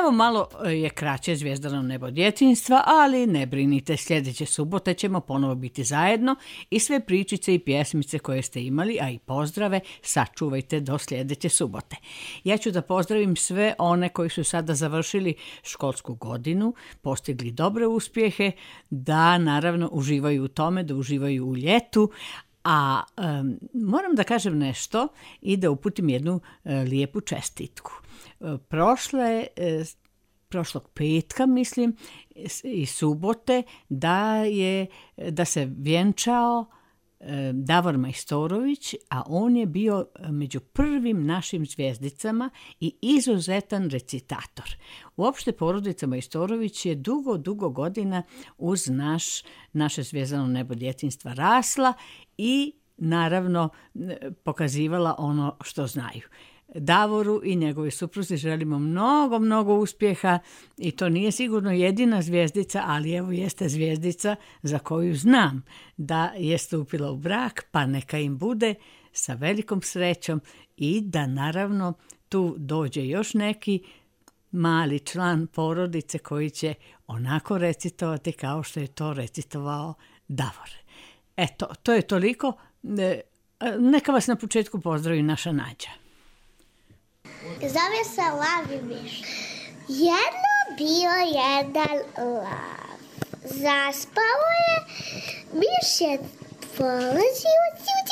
Evo, malo je kraće Zvijezdano nebo djetinjstva, ali ne brinite, sljedeće subote ćemo ponovo biti zajedno i sve pričice i pjesmice koje ste imali, a i pozdrave, sačuvajte do sljedeće subote. Ja ću da pozdravim sve one koji su sada završili školsku godinu, postigli dobre uspjehe, da naravno uživaju u tome, da uživaju u ljetu, a moram da kažem nešto i da uputim jednu lijepu čestitku. Prošlog petka, mislim, i subote, da se vjenčao Davor Majstorović, a on je bio među prvim našim zvijezdicama i izuzetan recitator. Uopšte porodica Majstorović je dugo godina uz naše Zvijezdano nebo djetinjstva rasla i naravno pokazivala ono što znaju. Davoru i njegovoj supruzi želimo mnogo uspjeha i to nije sigurno jedina zvijezdica, ali evo jeste zvijezdica za koju znam da je stupila u brak, pa neka im bude sa velikom srećom i da naravno tu dođe još neki mali član porodice koji će onako recitovati kao što je to recitovao Davor. Eto, to je toliko. Neka vas na početku pozdravi naša Nađa. Zove se Lav i miš. Jedno bio jedan lav. Zaspao je, miš je polazio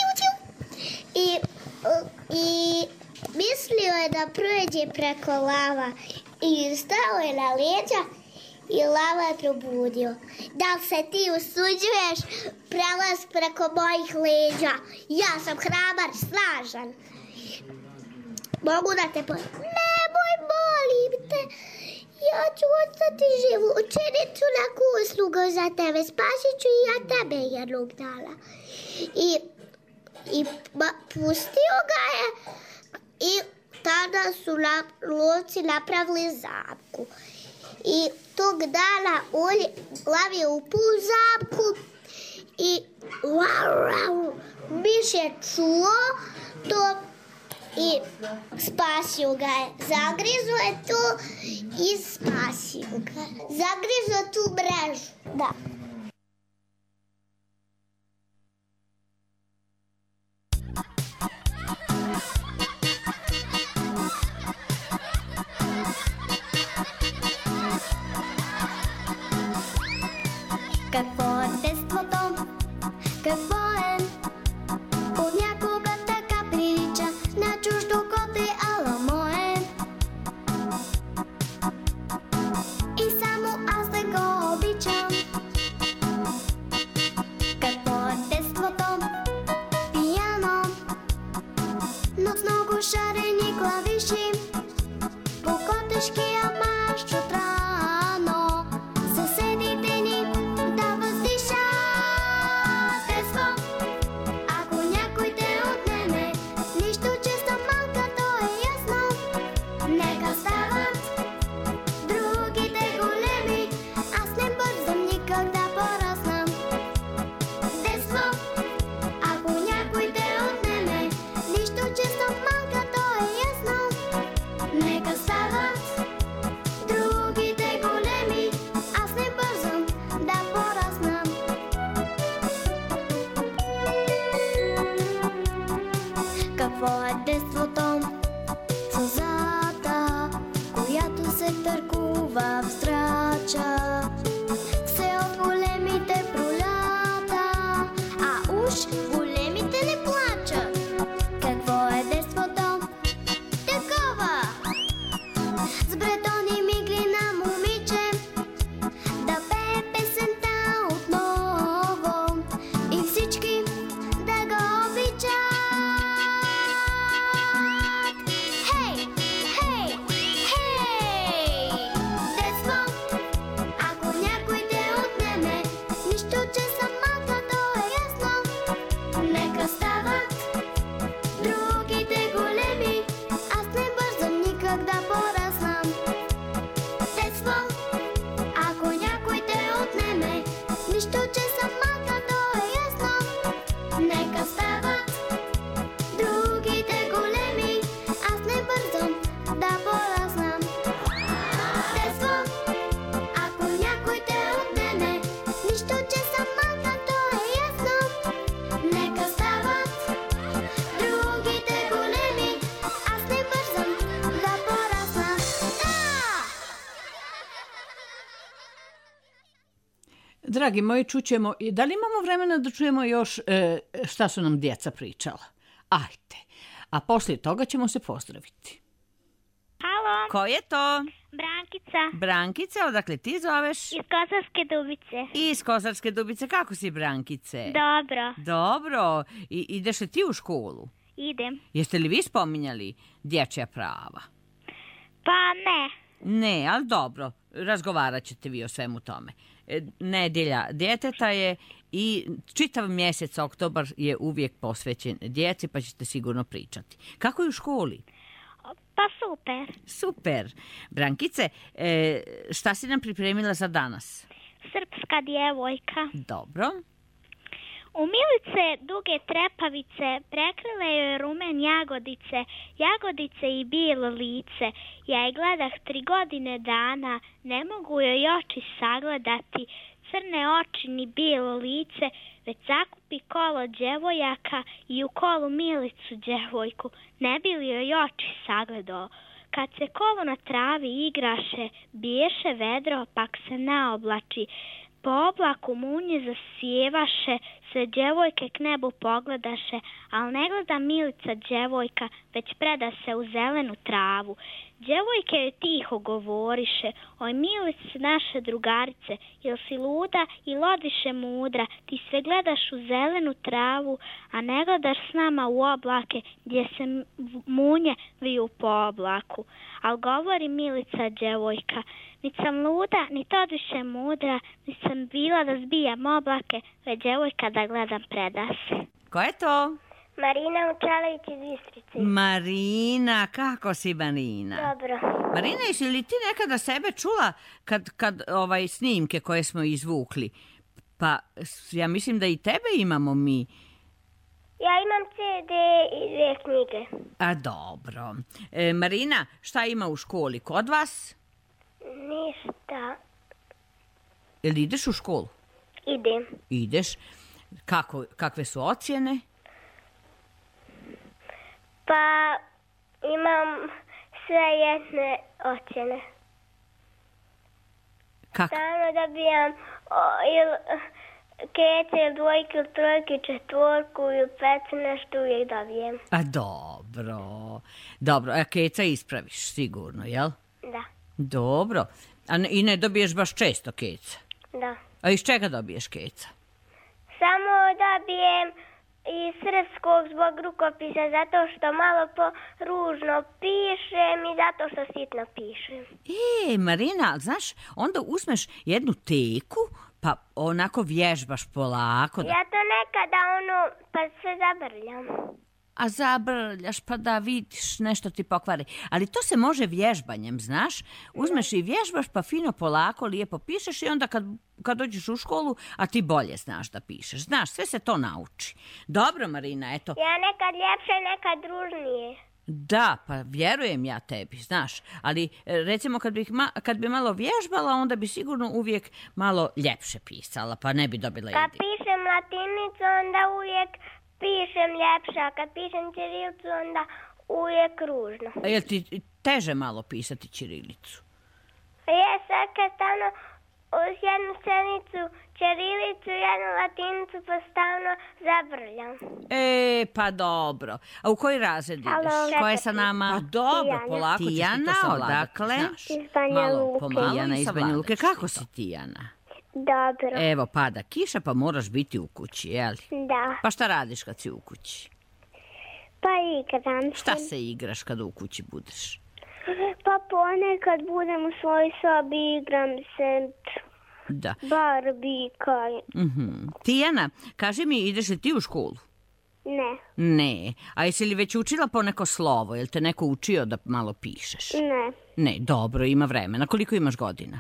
i mislio je da prođe preko lava i stao je na leđa i lava je probudio. Da li se ti usuđuješ prelaz preko mojih leđa? Ja sam hrabar, snažan. Mogu da te Nemoj, molim te. Ja ću ostati živu. Učinit ću neku uslugu za tebe. Spasit ću i ja tebe jednog dana. I pustio ga je. I tada su lovci napravili zamku. I tog dana lav je upao u zamku. I miš je čuo to i spasio ga je. Zagrizo je to i spasio ga. Zagrizo tu mrežu. Da. Какво е детството? Какво е? Понякога така прилича на чуждо коте, ала мое. И само аз да го обичам. Какво е детството? Пияно, но с много шарени клавиши. По котешкия марш от рано. Съседите ни да въздишат. Детство, ако някой те отнеме, нищо, че съм малка, то е ясно. Нека стават другите големи, аз не бързам никак да порасна. Детство, ако някой те отнеме, нищо, че съм малка, то е ясно. Нека стават другите големи, аз не бързам да порасна. Какво е детството? Сълзата, която се търкува в здрача. Все от големите пролята, а уж големите не плачат. Какво е детството? Такова! С бретони мигли на момиче да пее песента отново и всички да го обичат. Хей, хей, хей! Детство, ако някой те отнеме, нищо, че съм малка, то е ясно. Нека стават другите големи, аз не бързам никак да порасна. Dragi moji, čućemo, da li imamo vremena da čujemo još šta su nam djeca pričala? Ajde, a poslije toga ćemo se pozdraviti. Halo, Ko je to? Brankica Brankice, odakle ti zoveš? iz Kozarske Dubice. Iz Kozarske Dubice. Kako si, Brankice? Dobro, Dobro. Ideš li ti u školu? idem. Jeste li vi spominjali dječja prava? Pa ne, Ne, ali dobro. Razgovarat ćete vi o svemu tome. Nedjelja djeteta je i čitav mjesec oktobar je uvijek posvećen djeci, pa ćete sigurno pričati. Kako je u školi? pa super. Super. Brankice, šta si nam pripremila za danas? Srpska djevojka. Dobro. U Milice duge trepavice prekrile joj rumen jagodice, jagodice i bilo lice. Ja je gledah 3 godine dana, ne mogu joj oči sagledati, crne oči ni bilo lice, već zakupi kolo djevojaka i u kolu Milicu djevojku, ne bi li joj oči sagledao. Kad se kolo na travi igraše, biješe vedro, pak se naoblači. Po oblaku munje zasjevaše, sve djevojke k nebu pogledaše, al ne gleda Milica djevojka, već preda se u zelenu travu. Djevojke joj tiho govoriše, oj Milice naše drugarice, jel si luda i lodiše mudra, ti sve gledaš u zelenu travu, a ne gledaš s nama u oblake, gdje se munje viju po oblaku. Al govori Milica djevojka, nit sam luda, nit odviše mudra, nit sam bila da zbijam oblake, već djevojka da gledam predase. Ko je to? Marina Učalović iz Istrice. Marina, kako si, Marina? Dobro. Marina, jesi li ti nekada sebe čula kad snimke koje smo izvukli? Pa ja mislim da i tebe imamo mi. Ja imam CD i 2 knjige. A dobro. Marina, šta ima u školi kod vas? Ništa. Jel ideš u školu? Idem. Ideš. Kakve su ocjene? Pa imam sve jedne ocjene. Kako? Stalno dobijam kece, ili dvojke, ili trojke, četvorku, ili petu, nešto uvijek dobijem. A dobro. Dobro, a keca ispraviš sigurno, jel? Da, Dobro. I ne dobiješ baš često keca? da. A iz čega dobiješ keca? Samo dobijem iz srpskog zbog rukopisa, zato što malo ružno pišem i zato što sitno pišem. Marina, znaš, onda uzmeš jednu teku, pa onako vježbaš polako. Ja to nekada pa sve zabrljam. A zabrljaš, pa da vidiš, nešto ti pokvari. Ali to se može vježbanjem, znaš? Uzmeš i vježbaš, pa fino polako, lijepo pišeš i onda kad dođeš u školu, a ti bolje znaš da pišeš. Znaš, sve se to nauči. Dobro, Marina, eto. Ja nekad ljepše, nekad ružnije. Da, pa vjerujem ja tebi, znaš. Ali recimo kad bi malo vježbala, onda bi sigurno uvijek malo ljepše pisala, pa ne bi dobila Kad pišem latinicu, onda uvijek pišem ljepše, a kad pišem ćirilicu, onda uvijek ružno. A jel ti teže malo pisati ćirilicu? Sad kad stalno uz jednu stranicu ćirilicu, jednu latinicu, pa stalno zabrljam. Pa dobro. A u koji razred ideš? Ko je sa nama? Pa dobro, Tijana. polako ćeš ti to savladati. Odakle? Iz Banja Luke. Tijana iz Banja Luke. Kako si, Tijana? Dobro. Evo, pada kiša, pa moraš biti u kući, jel? Da. Pa šta radiš kad si u kući? Pa igram se. Šta se igraš kad u kući budeš? Pa ponekad budem u svojoj sobi, igram se Da. Barbika. Tijana, kaži mi, ideš li ti u školu? Ne. Ne. A jesi li već učila poneko slovo? Jel te neko učio da malo pišeš? Ne. Ne, dobro, ima vremena. Koliko imaš godina?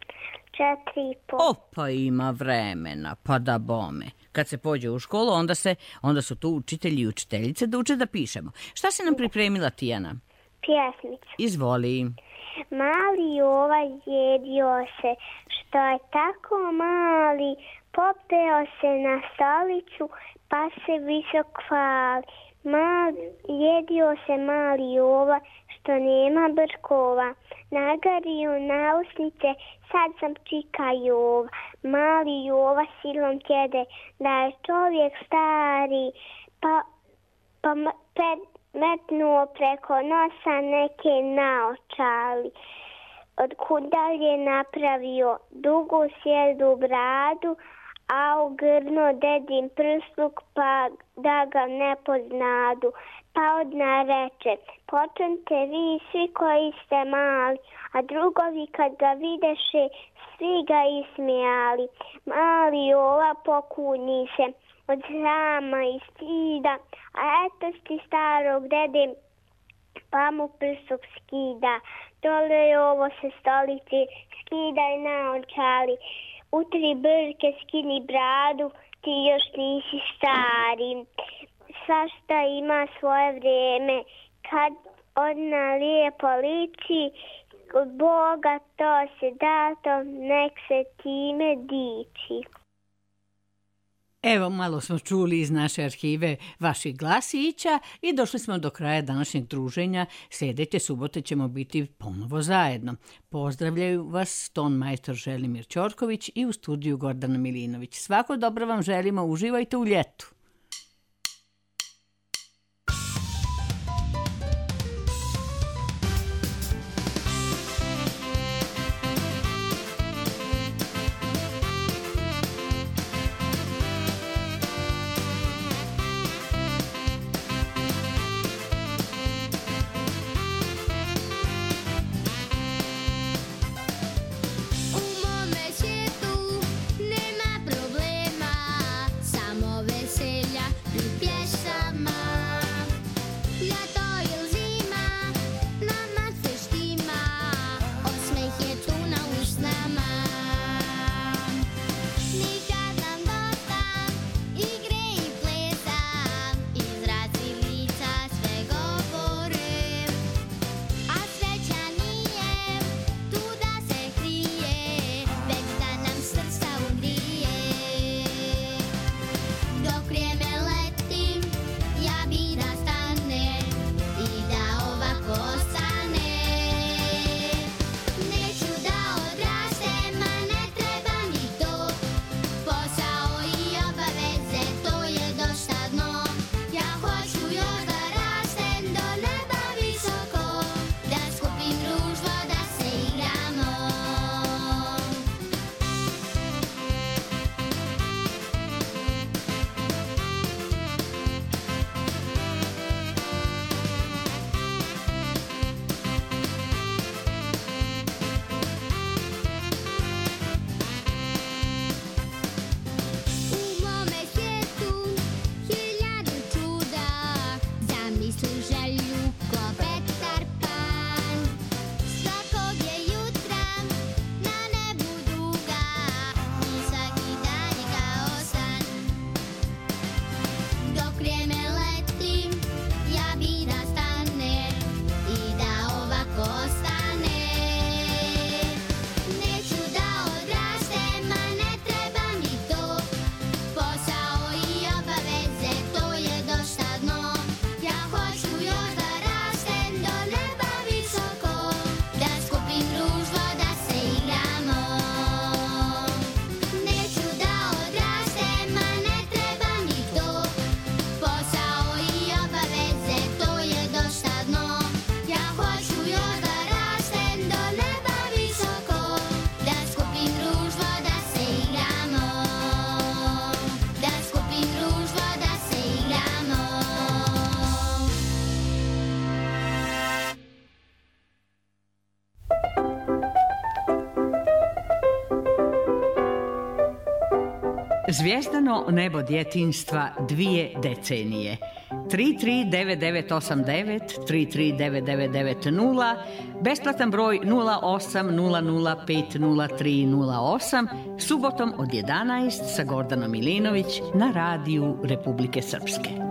4,5. Pa ima vremena, pa da bome. Kad se pođe u školu, onda su tu učitelji i učiteljice da uče da pišemo. Šta si nam pripremila, Tijana? Pjesmica. Izvoli. Mali jedio se, što je tako mali, popeo se na stolicu, pa se visok hvali. Jedio se mali što nema brkova. Nagariju nausnice, sad sam čika Jova. Mali Jova silom tjede, da je čovjek stari, pa metnuo preko nosa neke naočali. Odkuda je napravio dugu sjedu bradu, a u grno dedin prsluk, pa da ga ne poznadu. Pa odna reče, počnite vi svi koji ste mali, a drugovi kad ga videše, svi ga ismijali. Mali Jova pokunji se od srama i stida, a eto ti starog dede, pa mu prsluk skida. Dole Jovo se stolici, skidaj naočali. Utri brke, skini bradu, ti još nisi stari. Svašta ima svoje vrijeme, kad odna lijepo liči, od Boga to se dato, nek se time diči. Evo, malo smo čuli iz naše arhive vaših glasića i došli smo do kraja današnjeg druženja. Sljedeće subote ćemo biti ponovo zajedno. Pozdravljaju vas ton majstor Želimir Ćorković i u studiju Gordana Milinović. Svako dobro vam želimo, uživajte u ljetu. Zvijezdano nebo djetinjstva 2 decenije. 339989, 339990, besplatan broj 0800500308, subotom od 11 sa Gordanom Milinović na radiju Republike Srpske.